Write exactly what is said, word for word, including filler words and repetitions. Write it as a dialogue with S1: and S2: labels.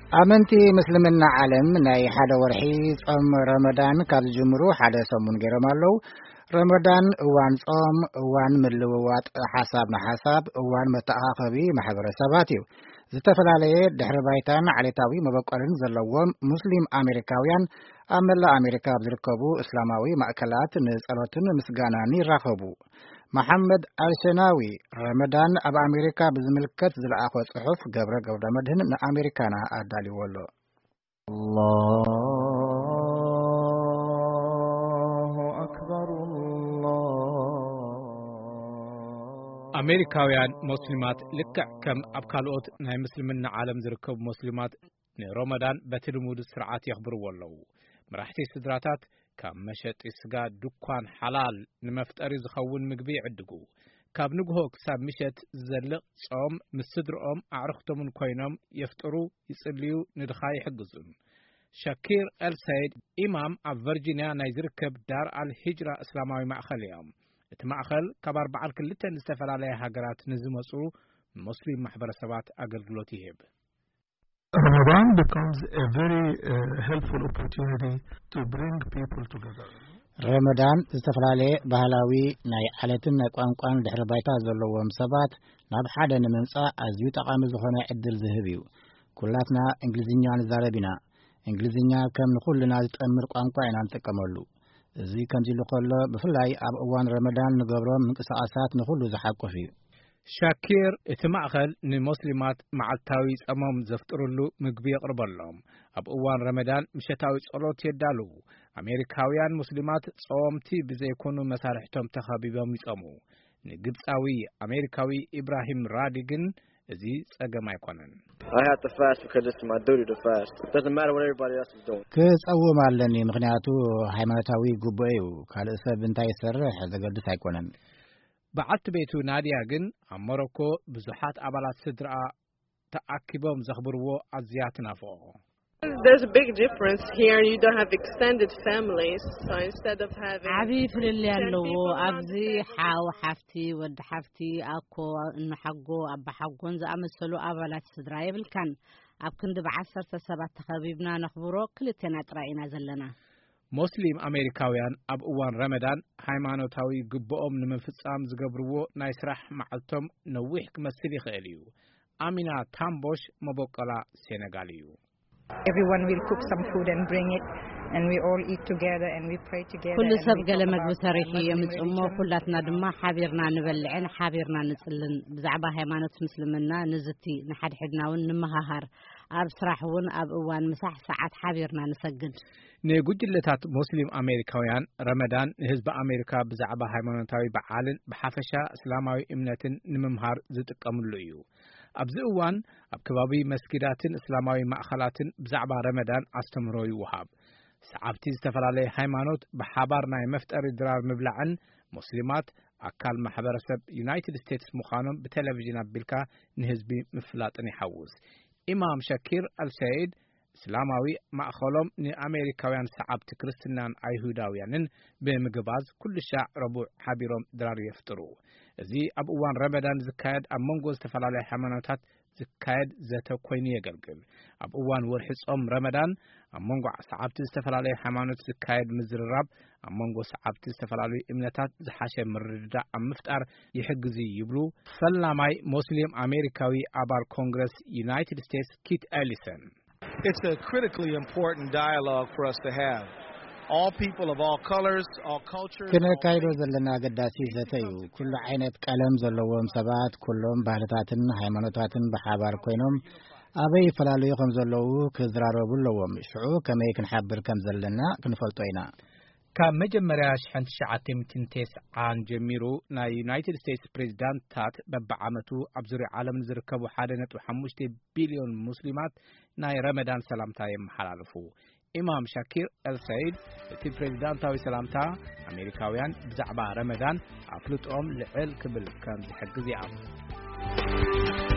S1: أمنتي مسلمنا عالم ناي حدا ورحي صوم رمضان كاب جمرو حدا صومون غيرم الله رمضان وان صوم وان ملوات حساب محساب وان متأخبي محبرسباتيو ዝተፈላላየ ድሕረ ባይታን ዓለታዊ መበቆልን ዘለዎም ሙስሊም አሜሪካውያን ኣብ መላእ አሜሪካ ዝርከቡ እስላማዊ ማዕከላት ንጸሎትን ምስጋናን ይራኸቡ። መሐመድ አልሸናዊ ረመዳን ኣብ አሜሪካ ብዝምልከት ዝለኣኾ ጽሑፍ ገብረ ገብረ መድህን ንአሜሪካና ኣዳሊወሎ።
S2: አላሁ አክበር አሜሪካውያን ሙስሊማት ልክዕ ከም ኣብ ካልኦት ናይ ምስልምና ዓለም ዝርከቡ ሙስሊማት ንረመዳን በትልሙድ ስርዓት የኽብርዎ ኣለዉ። መራሕቲ ስድራታት ካብ መሸጢ ስጋ ድኳን ሓላል ንመፍጠሪ ዝኸውን ምግቢ ይዕድጉ። ካብ ንግሆ ክሳብ ምሸት ዝዘልቕ ጾም ምስ ስድርኦም ኣዕርኽቶምን ኮይኖም የፍጥሩ፣ ይጽልዩ፣ ንድኻ ይሕግዙን። ሻኪር ኤልሰይድ ኢማም ኣብ ቨርጂንያ ናይ ዝርከብ ዳር አልሂጅራ እስላማዊ ማእኸል እዮም። እቲ ማእኸል ካብ ኣርባዓን ክልተን ዝተፈላለየ ሃገራት ንዝመጹ ሙስሊም ማሕበረሰባት ኣገልግሎት ይህብ።
S3: Ramadan becomes a very uh, helpful opportunity to bring people together.
S1: ረመዳን ዝተፈላለዩ ባህላዊ ናይ ዓለትን ናይ ቋንቋን ድሕረ ባይታ ዘለዎም ሰባት ናብ ሓደ ንምምጻእ ኣዝዩ ጠቓሚ ዝኾነ ዕድል ዝህብ እዩ። ኩላትና እንግሊዝኛ ንዛረብ ኢና። እንግሊዝኛ ከም ንኹልና ዝጠምር ቋንቋ ኢና ንጥቀመሉ። እዚ ከምዚ ልኮሎ ብፍላይ ኣብ እዋን ረመዳን ንገብሮም ምንቅስቓሳት ንኹሉ ዝሓቁፍ እዩ።
S2: ሻኪር እቲ ማእኸል ንሙስሊማት መዓልታዊ ጸሞም ዘፍጥሩሉ ምግቢ የቕርበሎም። ኣብ እዋን ረመዳን ምሸታዊ ጸሎት የዳልዉ። አሜሪካውያን ሙስሊማት ጾምቲ ብዘይኮኑ መሳርሕቶም ተኸቢቦም ይጸሙ። ንግብፃዊ አሜሪካዊ ኢብራሂም ራዲ ግን እዚ ጸገም ኣይኮነን።
S1: ክጸውም ኣለኒ ምክንያቱ ሃይማኖታዊ ጉባኤ እዩ። ካልእ ሰብ እንታይ ይሰርሕ ዘገድስ ኣይኮነን።
S2: በዓልቲ ቤቱ ናዲያ ግን ኣብ ሞሮኮ ብዙሓት ኣባላት ስድራ ተኣኪቦም ዘኽብርዎ ኣዝያ ትናፍቆ።
S4: There's a big difference here. You don't have extended families, so instead of having
S5: عبي فللي اللو أبزي حاو حفتي ود حفتي أكو نحقو أب حقون زي أمسلو أبلات سدراي بالكان أبكن دبعسر تسبات تخبيبنا نخبرو كل تناترائنا زلنا.
S2: ሙስሊም አሜሪካውያን ኣብ እዋን ረመዳን ሃይማኖታዊ ግብኦም ንምፍጻም ዝገብርዎ ናይ ስራሕ መዓልቶም ነዊሕ ክመስል ይኽእል እዩ። አሚና ታምቦሽ መበቆላ ሴኔጋል እዩ።
S6: Everyone will cook some food and bring it and we all eat together and we pray together.
S5: كل سب قال مجبو تاريخي يمصمو كلاتنا دما حابيرنا نبلعن حابيرنا نصلن بزعبا هيمانوت مسلمنا نزتي نحد حدنا ونمههر اب صراحون اب اوان مساح ساعات حابيرنا نسجد.
S2: نيجوجلتات مسلم أمريكاويان رمضان حزب أمريكا بزعبا هيمانوتاوي بعالن بحفشة إسلاماوي إمنتن نممهار زتقاملو እዩ. ኣብዚ እዋን ኣብ ከባቢ መስጊዳትን እስላማዊ ማእኸላትን ብዛዕባ ረመዳን ኣስተምሮ ይወሃብ። ሰዓብቲ ዝተፈላለየ ሃይማኖት ብሓባር ናይ መፍጠሪ ድራር ምብላዕን ሙስሊማት ኣካል ማሕበረሰብ ዩናይትድ ስቴትስ ምዃኖም ብቴሌቪዥን ኣቢልካ ንህዝቢ ምፍላጥን ይሓውስ። ኢማም ሻኪር አልሰይድ እስላማዊ ማእኸሎም ንኣሜሪካውያን ሰዓብቲ ክርስትናን ኣይሁዳውያንን ብምግባዝ ኩሉ ሻዕ ረቡዕ ሓቢሮም ድራር የፍጥሩ። እዚ ኣብ እዋን ረመዳን ዝካየድ ኣብ መንጎ ዝተፈላለየ ሃይማኖታት ዝካየድ ዘተ ኮይኑ የገልግል። ኣብ እዋን ወርሒ ጾም ረመዳን ኣብ መንጎ ሰዓብቲ ዝተፈላለየ ሃይማኖት ዝካየድ ምዝርራብ ኣብ መንጎ ሰዓብቲ ዝተፈላለየ እምነታት ዝሓሸ ምርድዳእ ኣብ ምፍጣር ይሕግዝ ይብሉ ፈላማይ ሙስሊም አሜሪካዊ አባል ኮንግረስ ዩናይትድ ስቴትስ ኪት ኤሊሰን።
S7: It's a critically important dialogue for us to have. All people of all colors, all cultures.
S1: ከነካይዶ ዘለና ገዳሲ ዘተዩ ኩሉ ዓይነት ቀለም ዘለዎም ሰባት ኩሎም ባህልታትን ሃይማኖታትን በሓባር ኮይኖም ኣበይ ፈላልዩ ከም ዘለዉ ክዝራረቡ ኣለዎም። ሽዑ ከመይ ክንሓብር ከም ዘለና ክንፈልጦ ኢና።
S2: ካብ መጀመርያ ሸሓን ትሽዓተ ትስዓን ጀሚሩ ናይ ዩናይትድ ስቴትስ ፕሬዝዳንታት በብዓመቱ ኣብ ዙርያ ዓለም ዝርከቡ ሓደ ነጥቢ ሓሙሽተ ቢልዮን ሙስሊማት ናይ ረመዳን ሰላምታ የመሓላልፉ። ኢማም ሻኪር ኤልሰይድ እቲ ፕሬዝዳንታዊ ሰላምታ አሜሪካውያን ብዛዕባ ረመዳን ኣፍልጦም ልዕል ክብል ከም ዝሕግዝ ይኣምኑ።